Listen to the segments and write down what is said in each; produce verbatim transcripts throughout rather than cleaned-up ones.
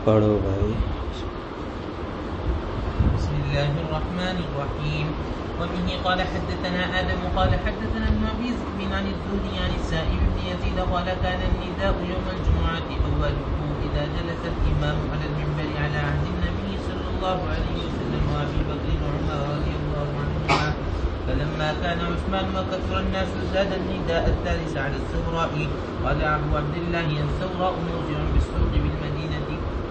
پڑھو بھائی. بسم الله الرحمن الرحيم. وبه قال حدثنا آدم قال حدثنا ابن أبي ذئب عن الزهري عن السائب بن يزيد قال كان النداء يوم الجمعة أوله إذا جلس الإمام على المنبر على عهد النبي صلى الله عليه وسلم وأبي بكر وعمر رضي الله عنهما، فلما كان عثمان وكثر الناس زاد النداء الثالث على الزهراء. قال أبو عبد الله الزهراء موضع بالسوق بالمدينة.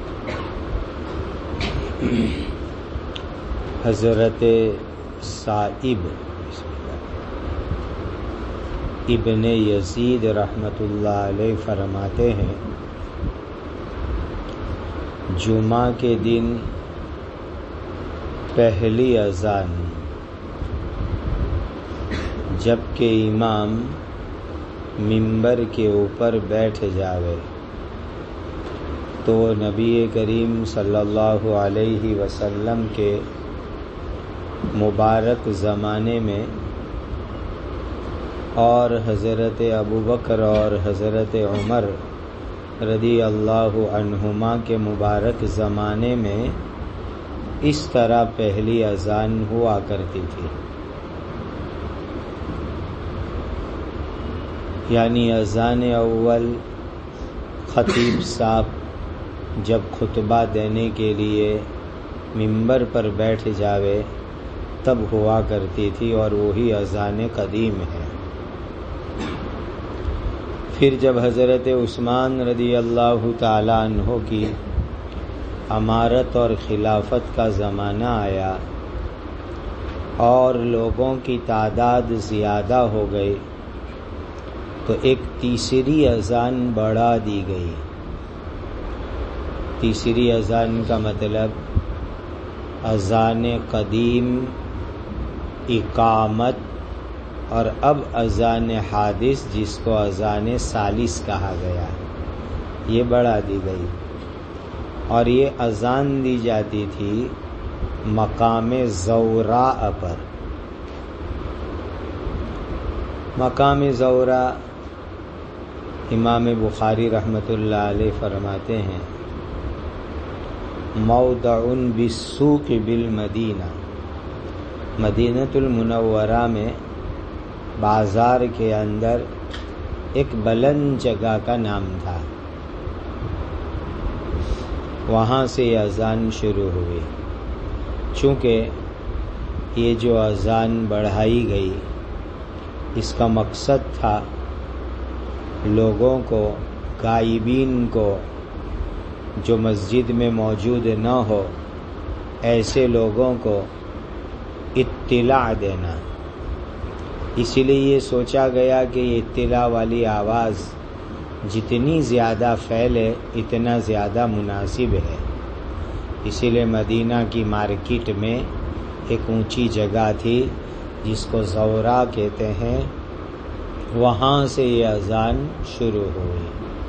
حضرت سائب ابن یزید رحمۃ اللہ علیہ فرماتے ہیں جمعہ کے دن پہلی اذان جب کہ امام منبر کے اوپر بیٹھ جاوے تو نبی کریم صلی اللہ علیہ وسلم کے مبارک زمانے میں اور حضرت ابوبکر اور حضرت عمر رضی اللہ عنہما کے مبارک زمانے میں اس طرح پہلی اذان ہوا کرتی تھی. یعنی اذان اول خطیب صاحب جب خطبہ دینے کے لیے منبر پر بیٹھ جاوے تب ہوا کرتی تھی، اور وہی اذان قدیم ہے. پھر جب حضرت عثمان رضی اللہ تعالی عنہ کی امارت اور خلافت کا زمانہ آیا اور لوگوں کی تعداد زیادہ ہو گئی تو ایک تیسری اذان بڑھا دی گئی. تیسری اذان کا مطلب اذان قدیم، اقامت، اور اب اذان حادث جس کو اذان ثالث کہا گیا، یہ بڑھا دی گئی. اور یہ اذان دی جاتی تھی مقام زوراء پر. مقام زوراء امام بخاری رحمۃ اللہ علیہ فرماتے ہیں موضع بالسوق بالمدینہ، مدینۃ المنورہ میں بازار کے اندر ایک بلند جگہ کا نام تھا. وہاں سے یہ اذان شروع ہوئی. چونکہ یہ جو اذان بڑھائی گئی اس کا مقصد تھا لوگوں کو، غائبین کو جو مسجد میں موجود نہ ہو ایسے لوگوں کو اطلاع دینا. اسی لیے یہ سوچا گیا کہ یہ اطلاع والی آواز جتنی زیادہ پھیلے اتنا زیادہ مناسب ہے. اسی لیے مدینہ کی مارکیٹ میں ایک اونچی جگہ تھی جس کو زورا کہتے ہیں، وہاں سے یہ اذان شروع ہوئی.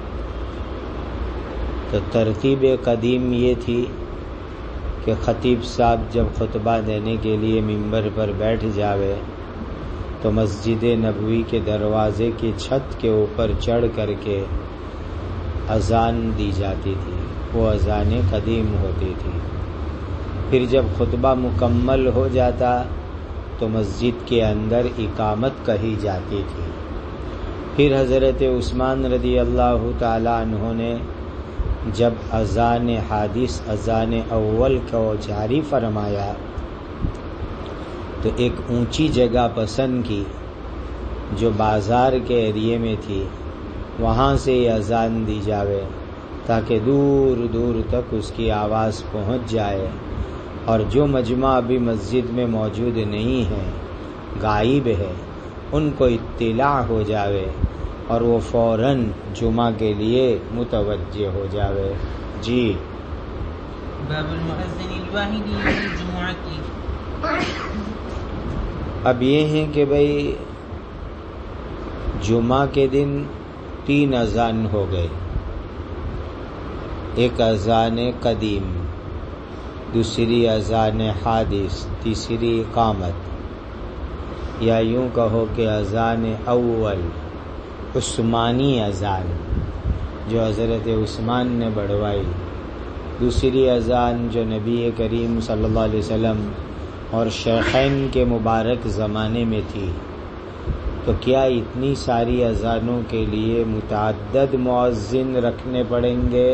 تو ترتیب قدیم یہ تھی کہ خطیب صاحب جب خطبہ دینے کے لیے منبر پر بیٹھ جاوے تو مسجد نبوی کے دروازے کی چھت کے اوپر چڑھ کر کے اذان دی جاتی تھی. وہ اذان قدیم ہوتی تھی. پھر جب خطبہ مکمل ہو جاتا تو مسجد کے اندر اقامت کہی جاتی تھی. پھر حضرت عثمان رضی اللہ تعالی عنہ نے جب اذان حادث اذان اول کو جاری فرمایا تو ایک اونچی جگہ پسند کی جو بازار کے ایریے میں تھی، وہاں سے یہ اذان دی جاوے تاکہ دور دور تک اس کی آواز پہنچ جائے، اور جو مجمع ابھی مسجد میں موجود نہیں ہے، غائب ہے، ان کو اطلاع ہو جاوے اور وہ فوراً جمعہ کے لیے متوجہ ہو جاوے. جی باب المؤذن الواحد للجمعة. اب یہ ہے کہ بھئی جمعہ کے دن تین اذان ہو گئے. ایک اذان قدیم، دوسری اذان حادث، تیسری اقامت، یا یوں کہو کہ اذان اول عثمانی اذان جو حضرت عثمان نے بڑھوائی دوسری اذان جو نبی کریم صلی اللہ علیہ وسلم اور شیخین کے مبارک زمانے میں تھی، تو کیا اتنی ساری اذانوں کے لیے متعدد مؤذن رکھنے پڑیں گے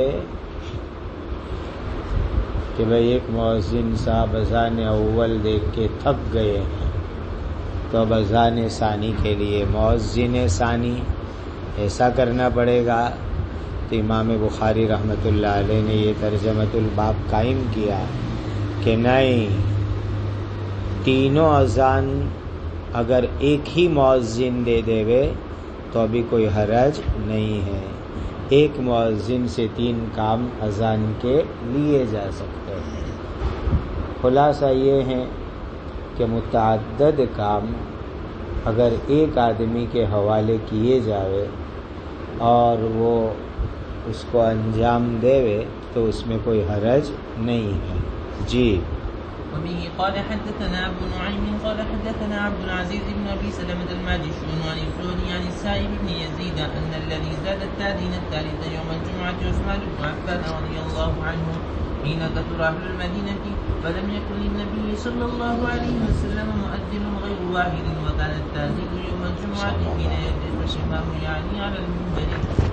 کہ بھئی ایک مؤذن صاحب اذان اول دیکھ کے تھک گئے ہیں تو اب اذان ثانی کے لیے مؤذن ثانی ایسا کرنا پڑے گا؟ تو امام بخاری رحمۃ اللہ علیہ نے یہ ترجمۃ الباب قائم کیا کہ نہیں، تینوں اذان اگر ایک ہی مؤذن دے دے وے تو ابھی کوئی حرج نہیں ہے، ایک مؤذن سے تین کام اذان کے لیے جا سکتے ہیں۔ خلاصہ یہ ہے کہ متعدد کام اگر ایک آدمی کے حوالے کیے جاوے اور وہ اس کو انجام دے وے تو اس میں کوئی حرج نہیں ہے۔ جی وبه قال حدثنا ابو نعيم قال حدثنا عبد العزيز بن ابي سلمة الماجشون عن الزهري عن السائب بن يزيد ان الذي زاد التأذين الثالث يوم الجمعة عثمان بن عفان رضي الله عنه حين كثر اهل المدينة فلم يكن للنبي صلى الله عليه وسلم مؤذن غير واحد وكان التأذين يوم الجمعة حين يجلس الامام يعني على المنبر۔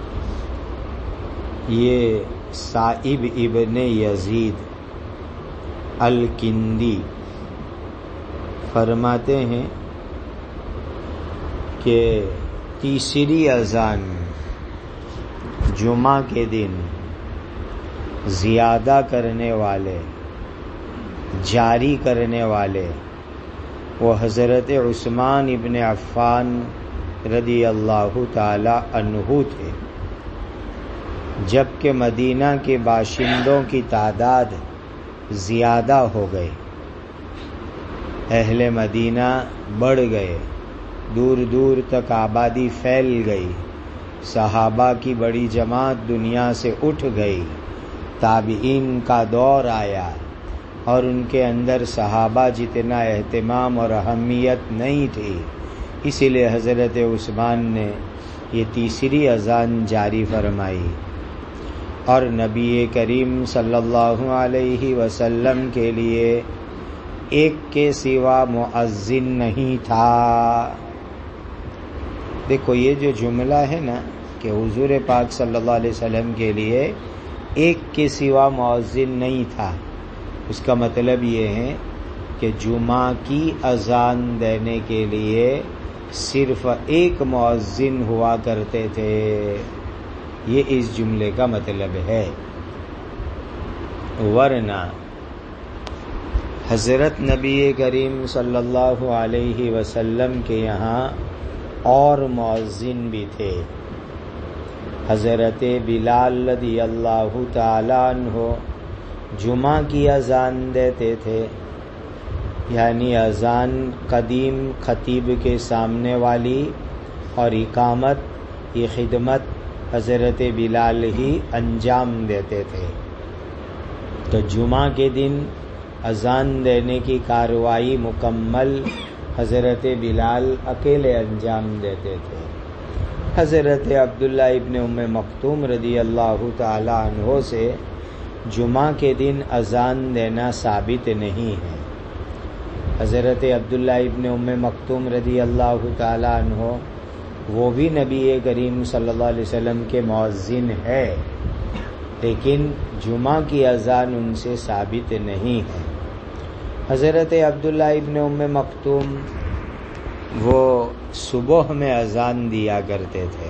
یہ سائب ابن یزید الکندی فرماتے ہیں کہ تیسری اذان جمعہ کے دن زیادہ کرنے والے، جاری کرنے والے وہ حضرت عثمان ابن عفان رضی اللہ تعالی عنہ تھے، جبکہ مدینہ کے باشندوں کی تعداد زیادہ ہو گئی، اہل مدینہ بڑھ گئے، دور دور تک آبادی پھیل گئی، صحابہ کی بڑی جماعت دنیا سے اٹھ گئی، تابعین کا دور آیا اور ان کے اندر صحابہ جتنا اہتمام اور اہمیت نہیں تھی، اسی لیے حضرت عثمان نے یہ تیسری اذان جاری فرمائی، اور نبی کریم صلی اللہ علیہ وسلم کے لیے ایک کے سوا مؤذن نہیں تھا۔ دیکھو یہ جو جملہ ہے نا کہ حضور پاک صلی اللہ علیہ وسلم کے لیے ایک کے سوا مؤذن نہیں تھا، اس کا مطلب یہ ہے کہ جمعہ کی اذان دینے کے لیے صرف ایک مؤذن ہوا کرتے تھے، یہ اس جملے کا مطلب ہے، ورنہ حضرت نبی کریم صلی اللہ علیہ وسلم کے یہاں اور مؤذن بھی تھے۔ حضرت بلال رضی اللہ تعالی عنہ جمعہ کی اذان دیتے تھے، یعنی اذان قدیم خطیب کے سامنے والی اور اقامت یہ خدمت حضرت بلال ہی انجام دیتے تھے، تو جمعہ کے دن اذان دینے کی کارروائی مکمل حضرت بلال اکیلے انجام دیتے تھے۔ حضرت عبداللہ ابن ام مکتوم رضی اللہ تعالی عنہ سے جمعہ کے دن اذان دینا ثابت نہیں ہے۔ حضرت عبداللہ ابن ام مکتوم رضی اللہ تعالی عنہ وہ بھی نبی کریم صلی اللہ علیہ وسلم کے مؤذن ہے، لیکن جمعہ کی اذان ان سے ثابت نہیں ہے۔ حضرت عبداللہ ابن ام مکتوم وہ صبح میں اذان دیا کرتے تھے،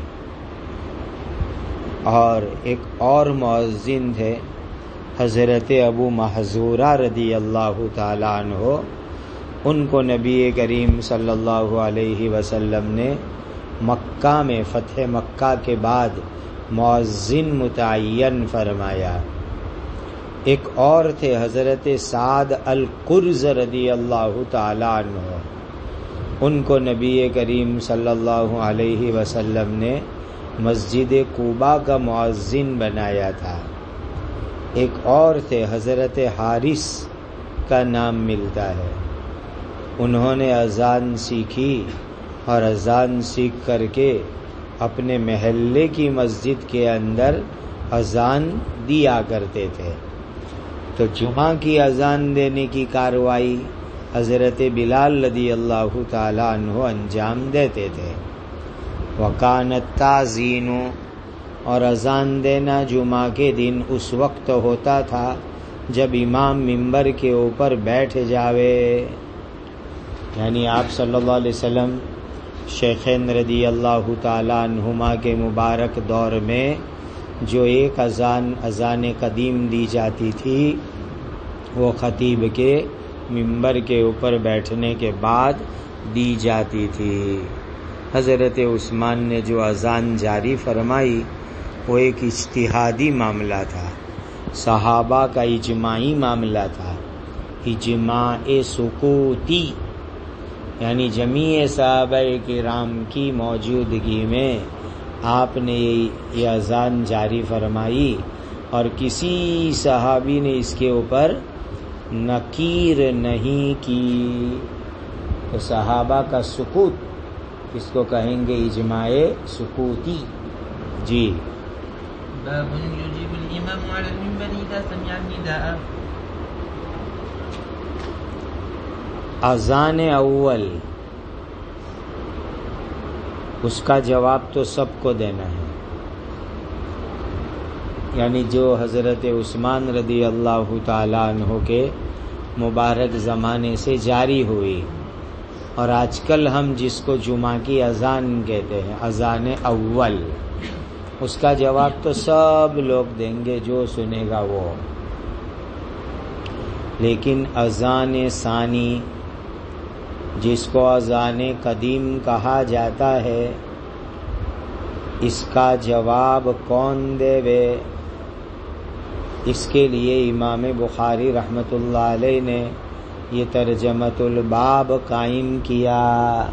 اور ایک اور مؤذن تھے حضرت ابو محذورہ رضی اللہ تعالی عنہ، ان کو نبی کریم صلی اللہ علیہ وسلم نے مکہ میں فتح مکہ کے بعد مؤذن متعین فرمایا۔ ایک اور تھے حضرت سعد القرظ رضی اللہ تعالی عنہ، ان کو نبی کریم صلی اللہ علیہ وسلم نے مسجد قباء کا مؤذن بنایا تھا۔ ایک اور تھے حضرت حارث کا نام ملتا ہے، انہوں نے اذان سیکھی اور اذان سیکھ کر کے اپنے محلے کی مسجد کے اندر اذان دیا کرتے تھے۔ تو جمعہ کی اذان دینے کی کارروائی حضرت بلال رضی اللہ تعالی عنہ انجام دیتے تھے. وکانت تعزین، اور اذان دینا جمعہ کے دن اس وقت ہوتا تھا جب امام ممبر کے اوپر بیٹھ جاوے. یعنی آپ صلی اللہ علیہ وسلم شیخین رضی اللہ تعالی عنہما کے مبارک دور میں جو ایک اذان اذان قدیم دی جاتی تھی وہ خطیب کے ممبر کے اوپر بیٹھنے کے بعد دی جاتی تھی. حضرت عثمان نے جو اذان جاری فرمائی وہ ایک اجتہادی معاملہ تھا، صحابہ کا اجماعی معاملہ تھا، اجماع سکوتی، یعنی جمیع صحابہ کرام کی موجودگی میں آپ نے یہ اذان جاری فرمائی اور کسی صحابی نے اس کے اوپر نکیر نہیں کی. تو صحابہ کا سکوت اس کو کہیں گے اجماع سکوتی. جی. باب يجيب الإمام على المنبر إذا سمع النداء. اذان اول اس کا جواب تو سب کو دینا ہے، یعنی جو حضرت عثمان رضی اللہ تعالی عنہ کے مبارک زمانے سے جاری ہوئی، اور آج کل ہم جس کو جمعہ کی اذان کہتے ہیں، اذان اول، اس کا جواب تو سب لوگ دیں گے جو سنے گا وہ. لیکن اذان ثانی جس کو اذان قدیم کہا جاتا ہے، اس کا جواب کون دے وے؟ اس کے لیے امام بخاری رحمۃ اللہ علیہ نے یہ ترجمۃ الباب قائم کیا،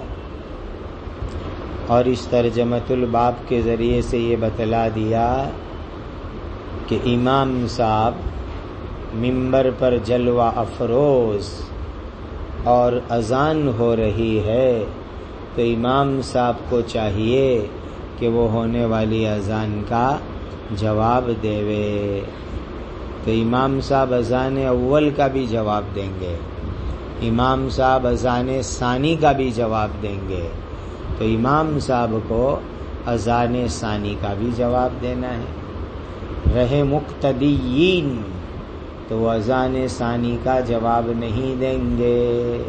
اور اس ترجمۃ الباب کے ذریعے سے یہ بتلا دیا کہ امام صاحب ممبر پر جلوہ افروز اور اذان ہو رہی ہے تو امام صاحب کو چاہیے کہ وہ ہونے والی اذان کا جواب دے. تو امام صاحب اذان اول کا بھی جواب دیں گے، امام صاحب اذان ثانی کا بھی جواب دیں گے، تو امام صاحب کو اذان ثانی کا بھی جواب دینا ہے. رہے مقتدیین تو وہ اذان ثانی کا جواب نہیں دیں گے.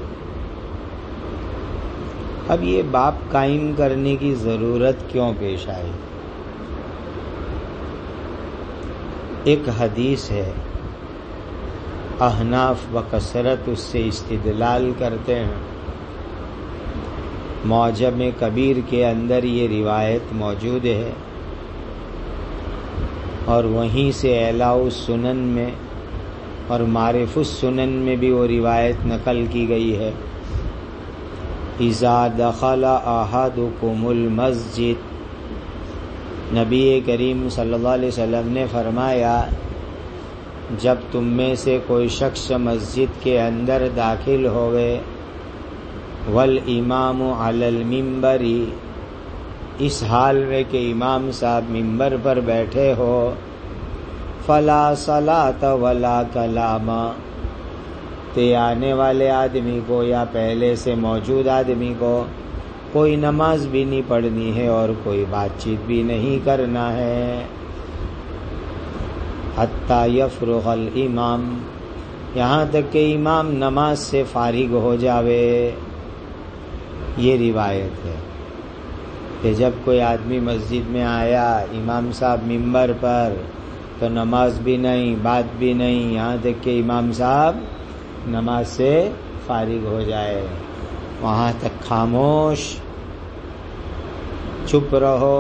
اب یہ باب قائم کرنے کی ضرورت کیوں پیش آئی؟ ایک حدیث ہے، احناف بکثرت اس سے استدلال کرتے ہیں. معجم کبیر کے اندر یہ روایت موجود ہے، اور وہیں سے اعلاء السنن میں اور معرف السنن میں بھی وہ روایت نقل کی گئی ہے. اذا دخل احدکم المسجد، نبی کریم صلی اللہ علیہ وسلم نے فرمایا جب تم میں سے کوئی شخص مسجد کے اندر داخل ہوئے، والامام علی المنبر، اس حال میں کہ امام صاحب منبر پر بیٹھے ہو، فلا صلاۃ ولا کلام، تو آنے والے آدمی کو یا پہلے سے موجود آدمی کو کوئی نماز بھی نہیں پڑھنی ہے اور کوئی بات چیت بھی نہیں کرنا ہے، حتی یفرغ الامام، یہاں تک کہ امام نماز سے فارغ ہو جاوے. یہ روایت ہے کہ جب کوئی آدمی مسجد میں آیا، امام صاحب منبر پر، تو نماز بھی نہیں، بات بھی نہیں، یہاں تک کہ امام صاحب نماز سے فارغ ہو جائے، وہاں تک خاموش، چپ رہو.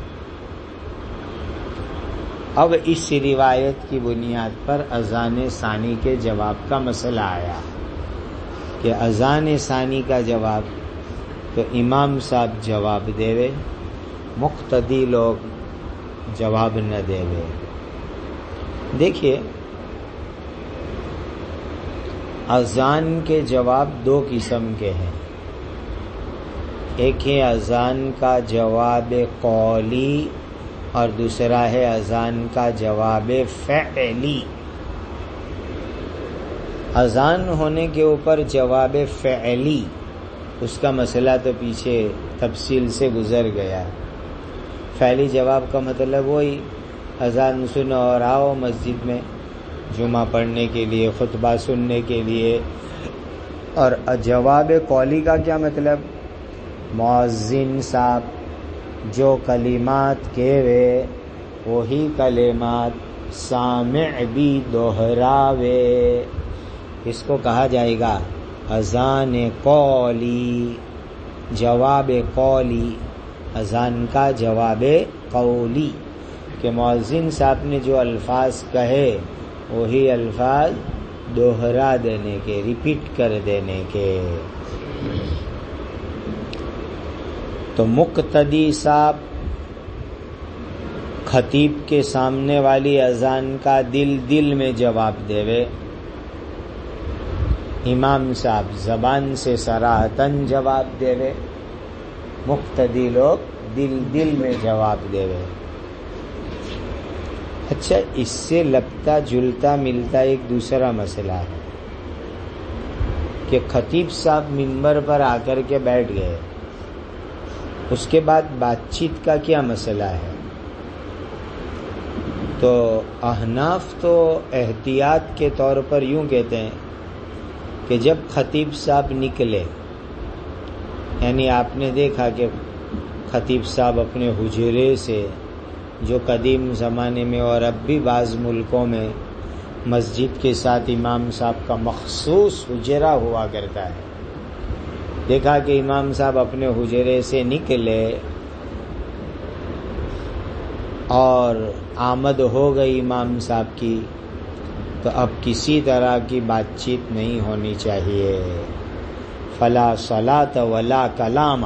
اب اس روایت کی بنیاد پر اذان ثانی کے جواب کا مسئلہ آیا کہ اذان ثانی کا جواب تو امام صاحب جواب دے، مقتدی لوگ جواب نہ دے. دیکھیے، اذان کے جواب دو قسم کے ہیں. ایک ہے اذان کا جواب قولی اور دوسرا ہے اذان کا جواب فعلی. اذان ہونے کے اوپر جواب فعلی، اس کا مسئلہ تو پیچھے تفصیل سے گزر گیا. فعلی جواب کا مطلب وہی اذان سنو اور آؤ مسجد میں جمعہ پڑھنے کے لیے، خطبہ سننے کے لیے. اور جواب قولی کا کیا مطلب؟ مؤذن صاحب جو کلمات کہوے وہی کلمات سامع بھی دوہراوے، اس کو کہا جائے گا اذان قولی، جواب قولی، اذان کا جواب قولی، کہ مؤذن صاحب نے جو الفاظ کہے وہی الفاظ دوہرا دینے کے، ریپیٹ کر دینے کے. تو مقتدی صاحب خطیب کے سامنے والی اذان کا دل دل میں جواب دیوے، امام صاحب زبان سے صراحتاً جواب دیوے، مقتدی لوگ دل دل میں جواب دیوے. اچھا، اس سے لگتا جلتا ملتا ایک دوسرا مسئلہ ہے کہ خطیب صاحب منبر پر آ کر کے بیٹھ گئے، اس کے بعد بات چیت کا کیا مسئلہ ہے؟ تو احناف تو احتیاط کے طور پر یوں کہتے ہیں کہ جب خطیب صاحب نکلے، یعنی آپ نے دیکھا کہ خطیب صاحب اپنے حجرے سے، جو قدیم زمانے میں اور اب بھی بعض ملکوں میں مسجد کے ساتھ امام صاحب کا مخصوص حجرہ ہوا کرتا ہے، دیکھا کہ امام صاحب اپنے حجرے سے نکلے اور آمد ہو گئی امام صاحب کی، تو اب کسی طرح کی بات چیت نہیں ہونی چاہیے. فلا صلاۃ ولا کلام.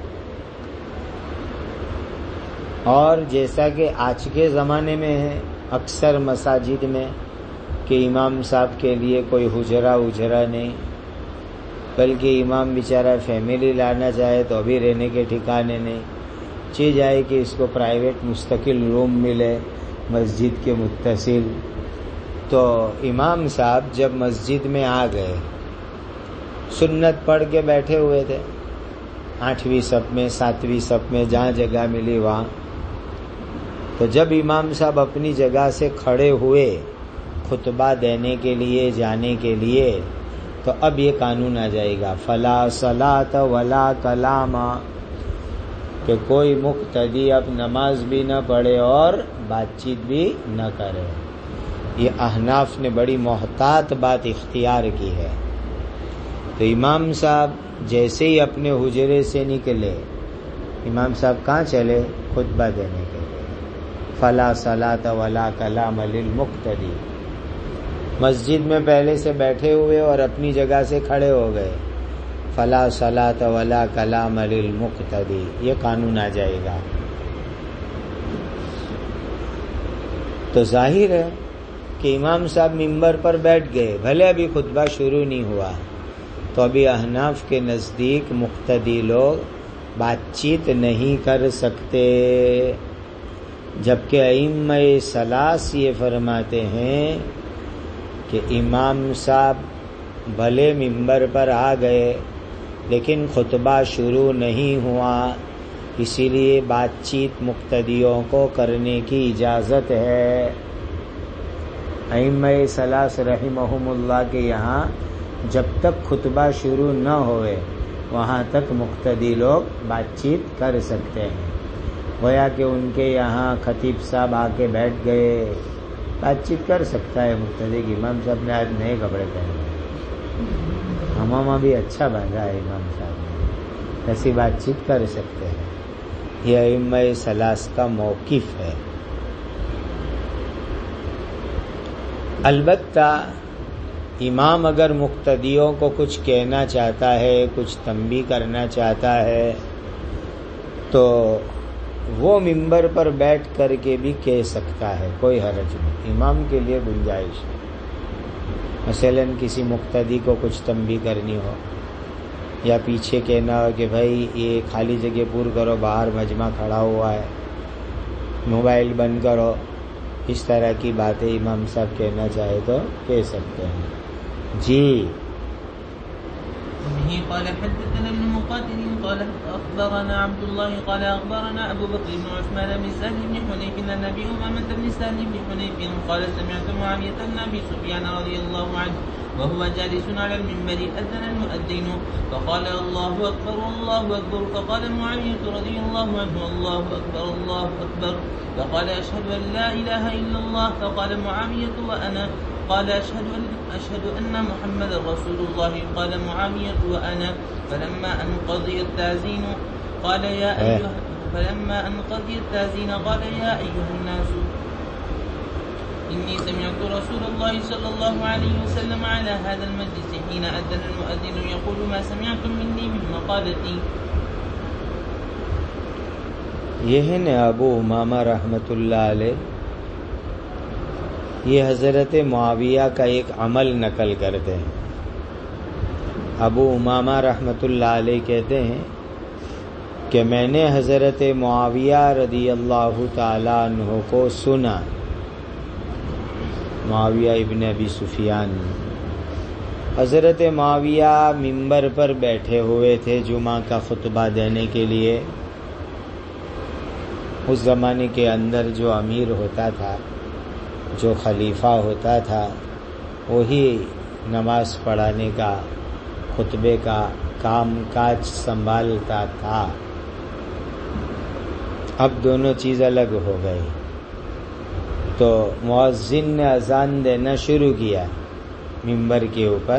اور جیسا کہ آج کے زمانے میں ہے اکثر مساجد میں کہ امام صاحب کے لیے کوئی حجرہ اجرا نہیں، بلکہ امام بیچارہ فیملی لانا چاہے تو ابھی رہنے کے ٹھکانے نہیں، چاہیے جائے کہ اس کو پرائیویٹ مستقل روم ملے مسجد کے متصل. تو امام صاحب جب مسجد میں آ گئے، سنت پڑھ کے بیٹھے ہوئے تھے آٹھویں صف میں، ساتویں صف میں، جہاں جگہ ملی وہاں. تو جب امام صاحب اپنی جگہ سے کھڑے ہوئے خطبہ دینے کے لیے، جانے کے لیے، تو اب یہ قانون آ جائے گا فلا صلاۃ ولا کلام، کہ کوئی مقتدی اب نماز بھی نہ پڑھے اور بات چیت بھی نہ کرے. یہ احناف نے بڑی محتاط بات اختیار کی ہے. تو امام صاحب جیسے ہی اپنے حجرے سے نکلے، امام صاحب کہاں چلے؟ خطبہ دینے کے لیے. فلا صلاۃ ولا کلام للمقتدی. مسجد میں پہلے سے بیٹھے ہوئے اور اپنی جگہ سے کھڑے ہو گئے، فلا صلاۃ ولا کلام للمقتدی، یہ قانون آ جائے گا. تو ظاہر ہے کہ امام صاحب منبر پر بیٹھ گئے، بھلے ابھی خطبہ شروع نہیں ہوا، تو ابھی احناف کے نزدیک مقتدی لوگ بات چیت نہیں کر سکتے، جبکہ ائمہ ثلاث یہ فرماتے ہیں کہ امام صاحب بھلے منبر پر آ گئے لیکن خطبہ شروع نہیں ہوا، اسی لیے بات چیت مقتدیوں کو کرنے کی اجازت ہے. ائمہ ثلاث رحمہم اللہ کے یہاں جب تک خطبہ شروع نہ ہوئے وہاں تک مقتدی لوگ بات چیت کر سکتے ہیں. گویا کہ ان کے یہاں خطیب صاحب آ کے بیٹھ گئے، بات چیت کر سکتا ہے مقتدی کی. امام صاحب نے آج نئے کپڑے پہنے، ہمامہ بھی اچھا باندھا ہے امام صاحب نے، ایسی بات چیت کر سکتے ہیں. یہ ائمہ ثلاث کا موقف ہے. البتہ امام اگر مقتدیوں کو کچھ کہنا چاہتا ہے، کچھ تنبیہ کرنا چاہتا ہے، تو وہ منبر پر بیٹھ کر کے بھی کہہ سکتا ہے، کوئی حرج نہیں، امام کے لیے گنجائش ہے. مثلا کسی مقتدی کو کچھ تنبیہ کرنی ہو یا پیچھے کہنا ہو کہ بھائی یہ خالی جگہ پور کرو، باہر مجمع کھڑا ہوا ہے، موبائل بند کرو، اس طرح کی باتیں امام صاحب کہنا چاہے تو کہہ سکتے ہیں. جی وبه قال حدثنا ابن مقاتل قال أخبرنا عبد الله قال أخبرنا أبو بكر بن عثمان بن سهل بن حنيف أن النبي أمامة بن سهل بن حنيف قال سمعت معاوية بن أبي سفيان رضي الله عنه وهو جالس على المنبر أذن المؤذن فقال الله أكبر الله أكبر فقال معاوية رضي الله عنه الله أكبر الله أكبر فقال أشهد أن لا إله إلا الله فقال معاوية وأنا قال أشهد أن أشهد أن محمد رسول الله قال معاوية وأنا فلما أن قضي التأذين قال يا أيها فلما أن قضي التأذين قال يا أيها الناس إني سمعت رسول الله صلى الله عليه وسلم على هذا المجلس حين أذن المؤذن يقول ما سمعتم مني من مقالتي. یہ ہے نا ابو امامہ رحمۃ اللہ علیہ، یہ حضرت معاویہ کا ایک عمل نقل کرتے ہیں. ابو امامہ رحمۃ اللہ علیہ کہتے ہیں کہ میں نے حضرت معاویہ رضی اللہ تعالیٰ عنہ کو سنا. معاویہ ابن ابی سفیان، حضرت معاویہ ممبر پر بیٹھے ہوئے تھے جمعہ کا خطبہ دینے کے لیے. اس زمانے کے اندر جو امیر ہوتا تھا، جو خلیفہ ہوتا تھا، وہی نماز پڑھانے کا، خطبے کا کام کاج سنبھالتا تھا. اب دونوں چیز الگ ہو گئی، تو مؤذن نے اذان دینا شروع کیا ممبر کے اوپر.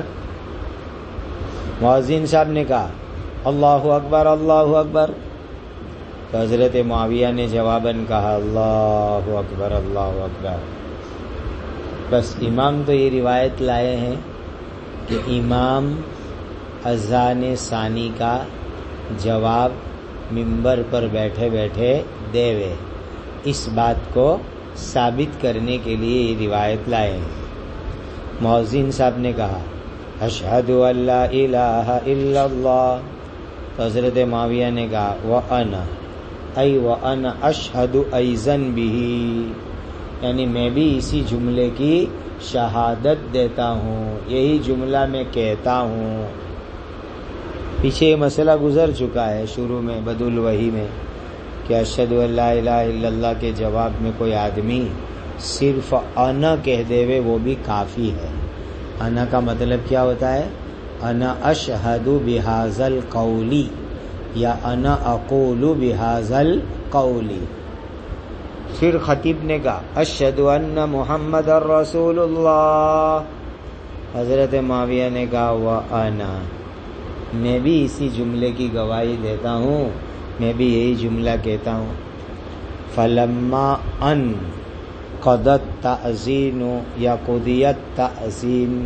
مؤذن صاحب نے کہا اللہ اکبر اللہ اکبر، تو حضرت معاویہ نے جواباً کہا اللہ اکبر اللہ اکبر. بس امام تو یہ روایت لائے ہیں کہ امام اذان ثانی کا جواب ممبر پر بیٹھے بیٹھے دے وے، اس بات کو ثابت کرنے کے لیے یہ روایت لائے ہیں. مؤذن صاحب نے کہا اشہد ان لا الہ الا اللہ، تو حضرت معاویہ نے کہا وَأَنَا ای وَأَنَا أَشْهَدُ أَيْضًا بِهِ، یعنی میں بھی اسی جملے کی شہادت دیتا ہوں، یہی جملہ میں کہتا ہوں. پیچھے یہ مسئلہ گزر چکا ہے شروع میں بدء الوحی میں کہ اشہد ان لا الہ الا اللہ کے جواب میں کوئی آدمی صرف انا کہہ دے وے وہ بھی کافی ہے. انا کا مطلب کیا ہوتا ہے؟ انا اشہد بہذا القول یا انا اقول بہذا القول. پھر خطیب نے کہا اشہد ان محمد رسول اللہ، حضرت معاویہ نے کہا وانا، میں بھی اسی جملے کی گواہی دیتا ہوں، میں بھی یہی جملہ کہتا ہوں. فلما ان قضت تأذین یا قضیت تأذین،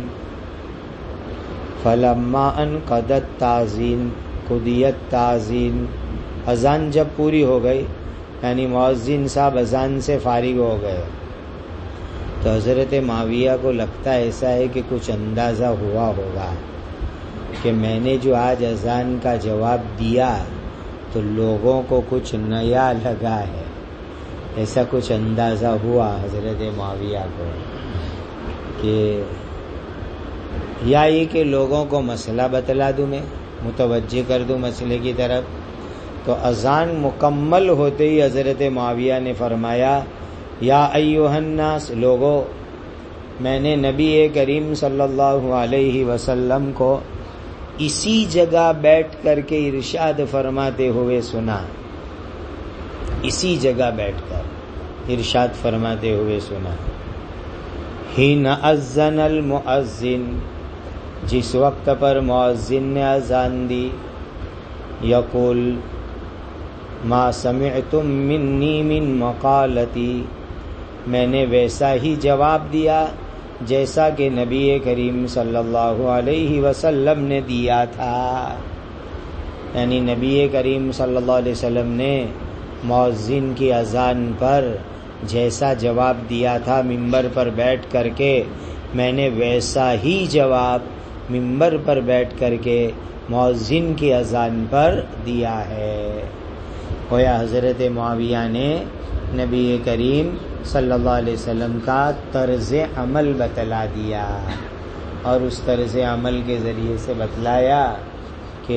فلما ان قضت تأذین قضیت تأذین، اذان جب پوری ہو گئی، یعنی مؤذن صاحب اذان سے فارغ ہو گئے، تو حضرت معاویہ کو لگتا ایسا ہے کہ کچھ اندازہ ہوا ہوگا کہ میں نے جو آج اذان کا جواب دیا تو لوگوں کو کچھ نیا لگا ہے، ایسا کچھ اندازہ ہوا حضرت معاویہ کو کہ یا یہ کہ لوگوں کو مسئلہ بتلا دوں، میں متوجہ کر دوں مسئلے کی طرف. تو اذان مکمل ہوتے ہی حضرت معاویہ نے فرمایا یا ایھا الناس، لوگو، میں نے نبی کریم صلی اللہ علیہ وسلم کو اسی جگہ بیٹھ کر کے ارشاد فرماتے ہوئے سنا، اسی جگہ بیٹھ کر ارشاد فرماتے ہوئے سنا. حین اذن المؤذن، جس وقت پر مؤذن نے اذان دی، یقول ما سمعتم منی من مقالتی، میں نے ویسا ہی جواب دیا جیسا کہ نبی کریم صلی اللہ علیہ وسلم نے دیا تھا. یعنی نبی کریم صلی اللہ علیہ وسلم نے مؤذن کی اذان پر جیسا جواب دیا تھا ممبر پر بیٹھ کر کے، میں نے ویسا ہی جواب ممبر پر بیٹھ کر کے مؤذن کی اذان پر دیا ہے. گویا حضرت معاویہ نے نبی کریم صلی اللہ علیہ وسلم کا طرز عمل بتلا دیا. اور اس طرز عمل کے ذریعے سے بتلایا کہ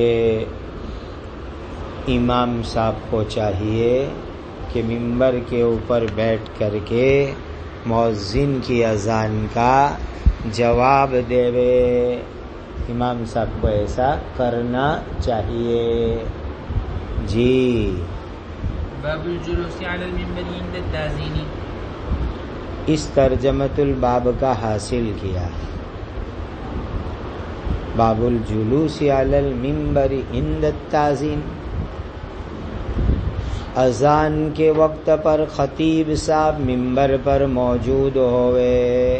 امام صاحب کو چاہیے کہ ممبر کے اوپر بیٹھ کر کے مؤذن کی اذان کا جواب دے. امام صاحب کو ایسا کرنا چاہیے. جی باب الجلوس علی المنبر عند التأذین. اس ترجمۃ الباب کا حاصل کیا. باب الجلوس علی المنبر عند التأذین. اذان کے وقت پر خطیب صاحب ممبر پر موجود ہوئے.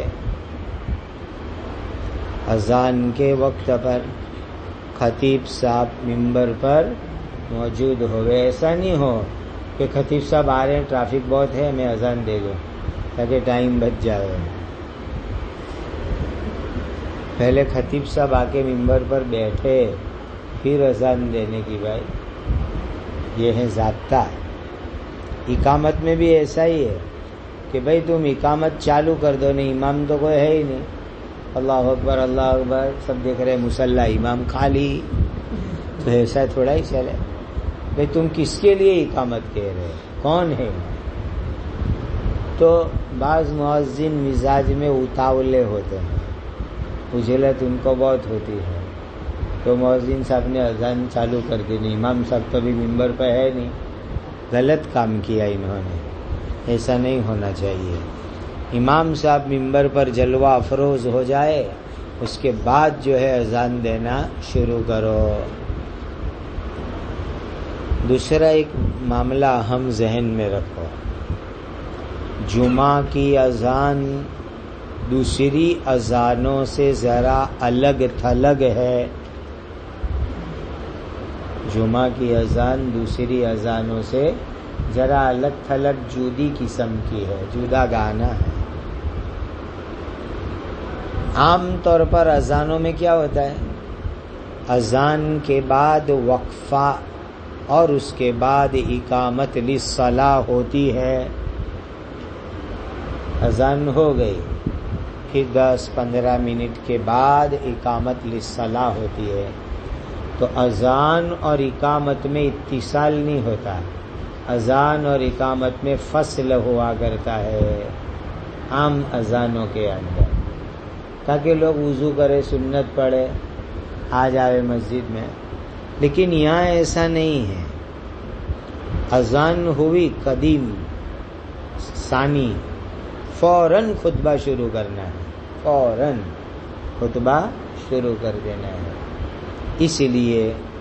اذان کے وقت پر خطیب صاحب ممبر پر موجود ہوئے. ایسا نہیں ہو کہ خطیب صاحب آ رہے ہیں, ٹریفک بہت ہے, میں اذان دے دوں تاکہ ٹائم بچ جائے. پہلے خطیب صاحب آ کے ممبر پر بیٹھے پھر اذان دینے کی. بھائی یہ ہے ضابطہ. اقامت میں بھی ایسا ہی ہے کہ بھائی تم اقامت چالو کر دو. نہیں, امام تو کوئی ہے ہی نہیں. اللہ اکبر اللہ اکبر سب دیکھ رہے, مصلی امام خالی, تو ایسا تھوڑا ہی چلے. بھائی تم کس کے لیے اقامت کہہ رہے, کون ہے؟ تو بعض مؤذن مزاج میں اتاولے ہوتے ہیں, اجلت ان کو بہت ہوتی ہے, تو مؤذن صاحب نے اذان چالو کر دی. نہیں, امام صاحب کبھی ممبر پہ ہے نہیں, غلط کام کیا انہوں نے. ایسا نہیں ہونا چاہیے. امام صاحب ممبر پر جلوہ افروز ہو جائے اس کے بعد جو ہے اذان دینا شروع کرو. دوسرا ایک معاملہ اہم ذہن میں رکھو. جمعہ کی اذان دوسری اذانوں سے ذرا الگ تھلگ ہے. جمعہ کی اذان دوسری اذانوں سے ذرا الگ تھلگ جودی قسم کی ہے, جدا گانا ہے. عام طور پر اذانوں میں کیا ہوتا ہے, اذان کے بعد وقفہ اور اس کے بعد اقامت للصلاۃ ہوتی ہے. اذان ہو گئی, پھر دس پندرہ منٹ کے بعد اقامت للصلاۃ ہوتی ہے. تو اذان اور اقامت میں اتصال نہیں ہوتا, اذان اور اقامت میں فصل ہوا کرتا ہے عام اذانوں کے اندر, تاکہ لوگ وضو کرے, سنت پڑھے, آ جاوے مسجد میں. لیکن یہاں ایسا نہیں ہے. اذان ہوئی قدیم ثانی, فوراً خطبہ شروع کرنا ہے, فوراً خطبہ شروع کر دینا ہے. اس لیے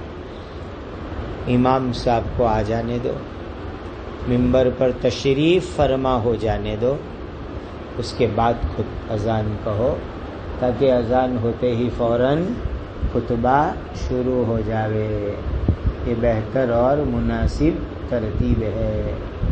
امام صاحب کو آ جانے دو, ممبر پر تشریف فرما ہو جانے دو, اس کے بعد خود اذان کہو, تاکہ اذان ہوتے ہی فوراً خطبہ شروع ہو جاوے. یہ بہتر اور مناسب ترتیب ہے.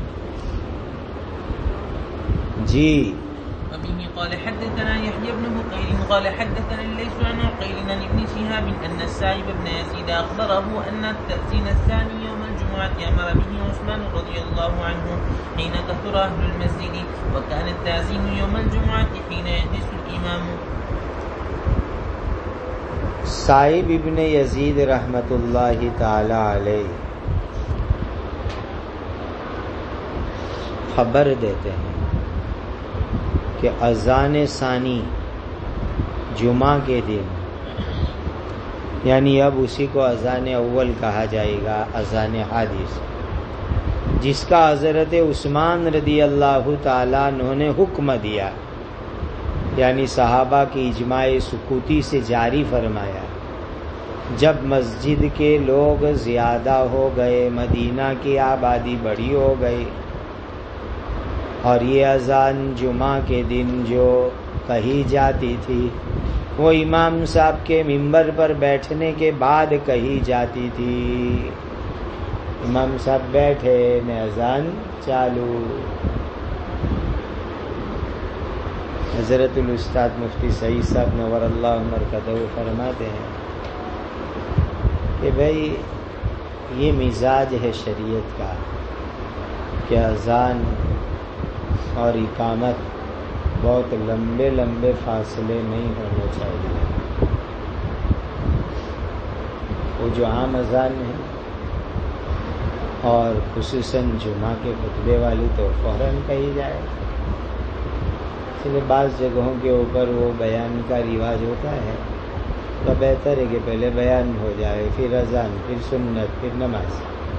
جی وبه قال حدثنا يحيى بن بكير قال حدثنا الليث عن عقيل عن ابن شهاب أن السائب بن يزيد أخبره أن التأذين الثاني يوم الجمعة أمر به عثمان رضي الله عنه حين كثر أهل المسجد, وكان التأذين يوم الجمعة حين يجلس الإمام. سائب ابن یزید رحمت اللہ تعالی علیہ خبر دیتے ہیں کہ اذان ثانی جمعہ کے دن, یعنی اب اسی کو اذان اول کہا جائے گا, اذان حادث, جس کا حضرت عثمان رضی اللہ تعالیٰ عنہ نے حکم دیا, یعنی صحابہ کی اجماع سکوتی سے جاری فرمایا. جب مسجد کے لوگ زیادہ ہو گئے, مدینہ کی آبادی بڑی ہو گئی, اور یہ اذان جمعہ کے دن جو کہی جاتی تھی وہ امام صاحب کے ممبر پر بیٹھنے کے بعد کہی جاتی تھی. امام صاحب بیٹھے نے اذان چالو. حضرت الاستاد مفتی سعید صاحب نور اللہ مرکزہ فرماتے ہیں کہ بھائی یہ مزاج ہے شریعت کا کہ اذان اور اقامت بہت لمبے لمبے فاصلے نہیں ہونے چاہیے. وہ جو عام اذان ہے اور خصوصاً جمعہ کے خطبے والی تو فوراً کہی جائے. اس لیے بعض جگہوں کے اوپر وہ بیان کا رواج ہوتا ہے، تو بہتر ہے کہ پہلے بیان ہو جائے، پھر اذان، پھر سنت، پھر نماز.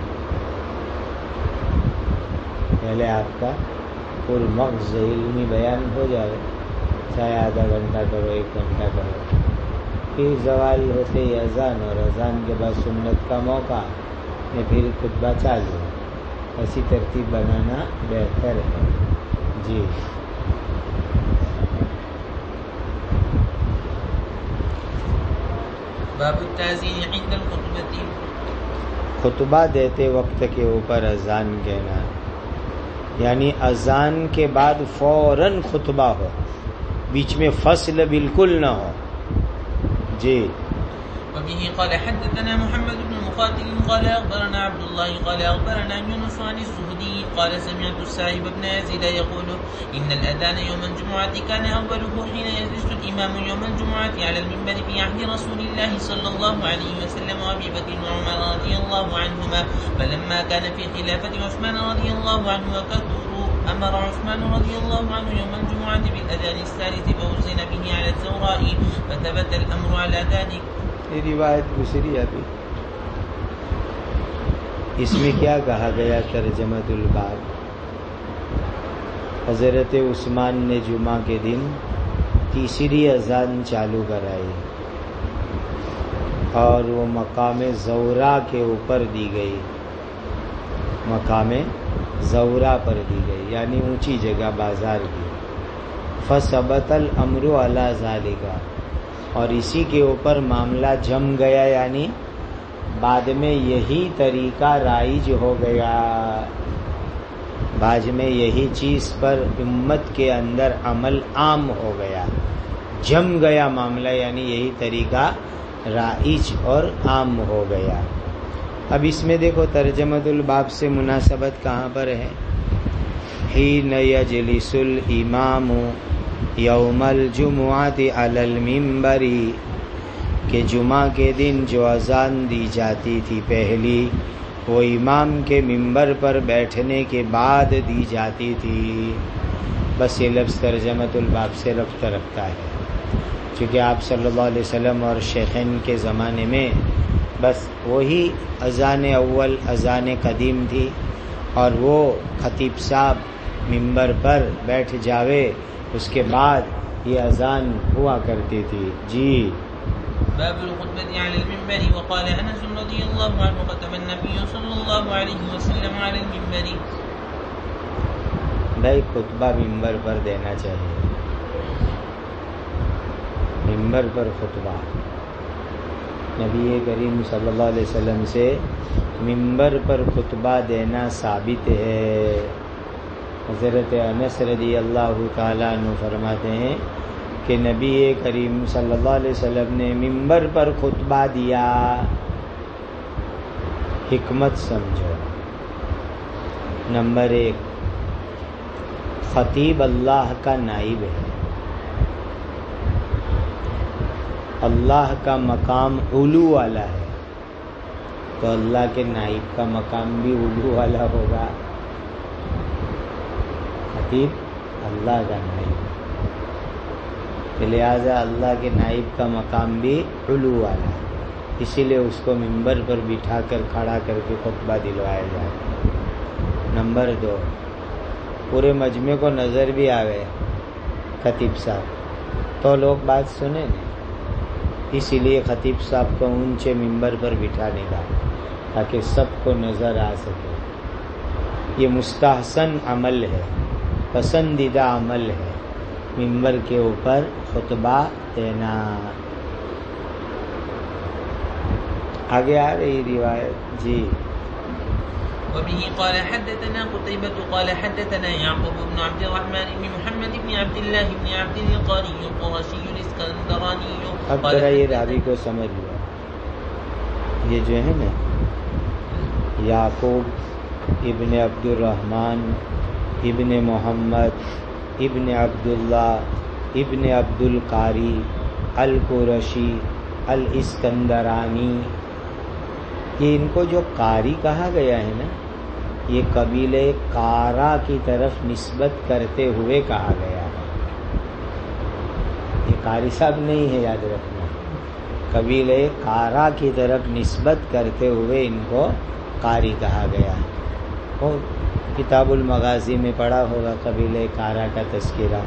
پہلے آپ کا پرمغز علمی بیان ہو جائے، چاہے آدھا گھنٹہ کرو، ایک گھنٹہ کرو، پھر زوال ہوتے ہی اذان، اور اذان کے بعد سنت کا موقع میں پھر خطبہ چالو. ایسی ترتیب بنانا بہتر ہے. جی باب التعزین عند الخطبۃ. خطبہ دیتے وقت کے اوپر اذان کہنا، یعنی اذان کے بعد فوراً خطبہ ہو، بیچ میں فصل بالکل نہ ہو. جی وبه قال حدثنا محمد بن مقاتل قال أخبرنا عبد الله قال أخبرنا يونس عن الزهدي قال سمعت السائب بن يزيد يقول إن الأذان يوم الجمعة كان أوله حين يجلس الإمام يوم الجمعة على المنبر في عهد رسول الله صلى الله عليه وسلم وأبي بكر وعمر رضي الله عنهما، فلما كان في خلافة عثمان رضي الله عنه وكثروا أمر عثمان رضي الله عنه يوم الجمعة بالأذان الثالث فوزن به على الزوراء فثبت الأمر على ذلك. یہ روایت گزری ابھی. اس میں کیا کہا گیا ترجمۃ الباب؟ حضرت عثمان نے جمعہ کے دن تیسری اذان چالو کرائی اور وہ مقام زورا کے اوپر دی گئی، مقام زورا پر دی گئی، یعنی اونچی جگہ بازار کی. فثبت الامر علی ذالک، اور اسی کے اوپر معاملہ جم گیا، یعنی بعد میں یہی طریقہ رائج ہو گیا، بعد میں یہی چیز پر امت کے اندر عمل عام ہو گیا، جم گیا معاملہ، یعنی یہی طریقہ رائج اور عام ہو گیا. اب اس میں دیکھو ترجمۃ الباب سے مناسبت کہاں پر ہے؟ حین یجلس الامام یوم الجمعۃ علی المنبر، کہ جمعہ کے دن جو اذان دی جاتی تھی پہلی، وہ امام کے منبر پر بیٹھنے کے بعد دی جاتی تھی. بس یہ لفظ ترجمۃ الباب سے ربط رکھتا ہے، چونکہ آپ صلی اللہ علیہ وسلم اور شیخین کے زمانے میں بس وہی اذان اول اذان قدیم تھی، اور وہ خطیب صاحب منبر پر بیٹھ جاوے اس کے بعد یہ اذان ہوا کرتی تھی. جی باب الخطبة على المنبر. وقال أنس رضي الله عنه ختم النبي صلى الله عليه وسلم على المنبر. بھائی خطبہ ممبر پر دینا چاہیے، ممبر پر خطبہ. نبی کریم صلی اللہ علیہ وسلم سے ممبر پر خطبہ دینا ثابت ہے. حضرت انس رضی اللہ تعالیٰ عنہ فرماتے ہیں کہ نبی کریم صلی اللہ علیہ وسلم نے ممبر پر خطبہ دیا. حکمت سمجھو. نمبر ایک، خطیب اللہ کا نائب ہے، اللہ کا مقام علو والا ہے، تو اللہ کے نائب کا مقام بھی علو والا ہوگا. خطیب اللہ کا نائب، لہذا اللہ کے نائب کا مقام بھی علو والا ہے، اسی لیے اس کو ممبر پر بٹھا کر کھڑا کر کے خطبہ دلوایا جائے. نمبر دو، پورے مجمع کو نظر بھی آوے خطیب صاحب تو لوگ بات سنیں گے، اسی لیے خطیب صاحب کو اونچے ممبر پر بٹھانے کا تاکہ سب کو نظر آ سکے. یہ مستحسن عمل ہے، پسندیدہ عمل ہے، ممبر کے اوپر خطبہ دینا. آگے آ رہی روایت. جی وبه قال حدثنا قتيبة قال حدثنا يعقوب بن عبد الرحمن بن محمد بن عبد الله بن عبد القاري القرشي الاسكندراني. اب ذرا یہ راوی کو سمجھ لو، یہ جو ہے نا یعقوب ابن عبد الرحمن ابن محمد ابن عبداللہ ابن عبد القاری القرشی الاسکندرانی، یہ ان کو جو قاری کہا گیا ہے نا، یہ قبیلہ کارا کی طرف نسبت کرتے ہوئے کہا گیا ہے۔ یہ قاری صاحب نہیں ہے، یاد رکھنا، قبیلہ کارا کی طرف نسبت کرتے ہوئے ان کو قاری کہا گیا ہے۔ اور کتاب المغازی میں پڑھا ہوگا قبیلہ کارا کا تذکرہ۔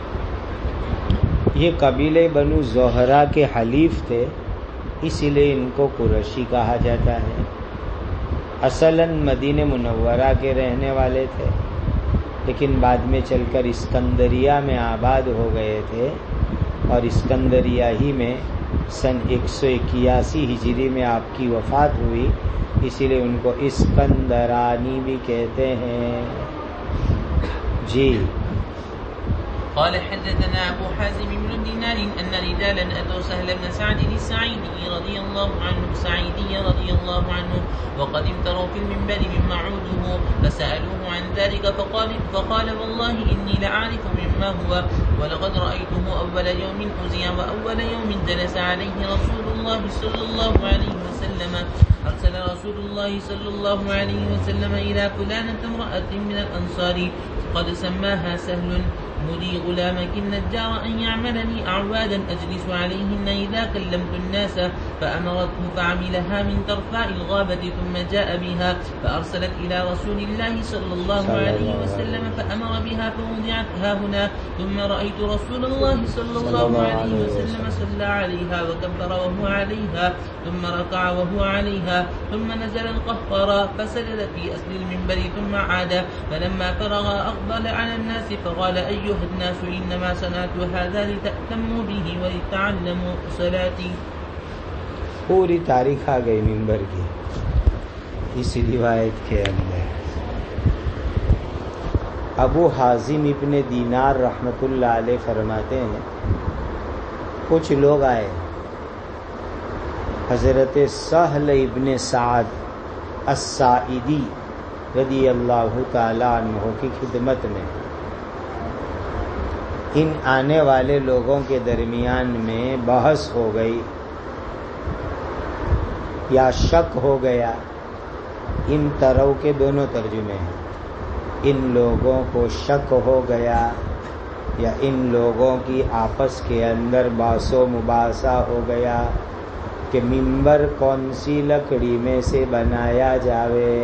یہ قبیلہ بنو زہرہ کے حلیف تھے، اسی لیے ان کو قریشی کہا جاتا ہے۔ اصلاً مدینہ منورہ کے رہنے والے تھے، لیکن بعد میں چل کر اسکندریہ میں آباد ہو گئے تھے، اور اسکندریہ ہی میں سن ایک سو اکیاسی ہجری میں آپ کی وفات ہوئی، اسی لیے ان کو اسکندرانی بھی کہتے ہیں۔ جی قال حدثنا أبو حازم بن دينار أن رجالا أتوا سهل بن سعد الساعدي رضي الله عنه سعيدي رضي الله عنه وقد امتروا في المنبر مما عوده فسألوه عن ذلك فقال, فقال والله إني لعارف مما هو ولقد رأيته أول يوم أزيع وأول يوم جلس عليه رسول الله صلى الله عليه وسلم أرسل رسول الله صلى الله عليه وسلم إلى فلانة امرأة من الأنصار قد سماها سهل مري غلامك النجار أن يعملني أعوادا أجلس عليهن إذا كلمت الناس فأمرته فعملها من ترفاع الغابة ثم جاء بها فأرسلت إلى رسول الله صلى الله عليه وسلم فأمر بها فوضعت ها هنا ثم رأيت رسول الله صلى الله عليه وسلم صلى عليها وكبر وهو عليها ثم ركع وهو عليها ثم نزل القهقرى فسجد في أسل المنبر ثم عاد فلما فرغ أقبل على الناس فقال أيها الناس إنما صنعت هذا لتأتموا به ولتعلموا صلاتي۔ پوری تاریخ آ گئی منبر کی اس روایت کے اندر۔ ابو حازم ابن دینار رحمت اللہ علیہ فرماتے ہیں کچھ لوگ آئے حضرت سہل ابن سعد الساعدی رضی اللہ تعالی عنہ کی خدمت میں۔ ان آنے والے لوگوں کے درمیان میں بحث ہو گئی یا شک ہو گیا، ان طرح کے دونوں ترجمے ہیں، ان لوگوں کو شک ہو گیا یا ان لوگوں کی آپس کے اندر بحث و مباحثہ ہو گیا کہ منبر کون سی لکڑی میں سے بنایا جاوے،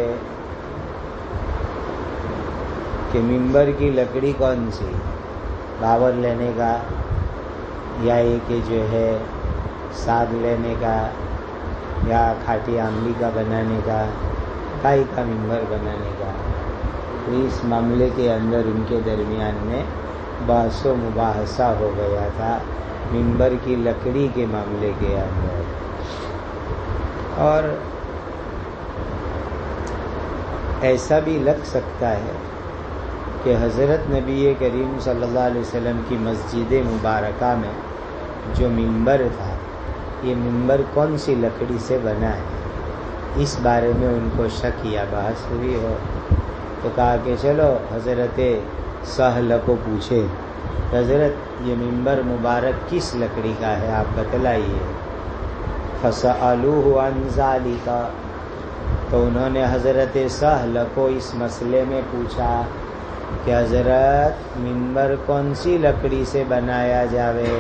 کہ منبر کی لکڑی کون سی، باور لینے کا یا یہ کہ جو ہے ساگ لینے کا یا کھاٹی آملی کا بنانے کا، کائی کا منبر بنانے کا۔ تو اس معاملے کے اندر ان کے درمیان میں بحث و مباحثہ ہو گیا تھا منبر کی لکڑی کے معاملے کے اندر۔ اور ایسا بھی لگ سکتا ہے کہ حضرت نبی کریم صلی اللہ علیہ وسلم کی مسجد مبارکہ میں جو منبر تھا، یہ منبر کون سی لکڑی سے بنا ہے، اس بارے میں ان کو شک یا بحث ہوئی ہو، تو کہا کہ چلو حضرت سہل کو پوچھے، حضرت یہ منبر مبارک کس لکڑی کا ہے آپ بتلائیے۔ فسألوہ عن ذالک، تو انہوں نے حضرت سہل کو اس مسئلے میں پوچھا کہ حضرت منبر کون سی لکڑی سے بنایا جاوے۔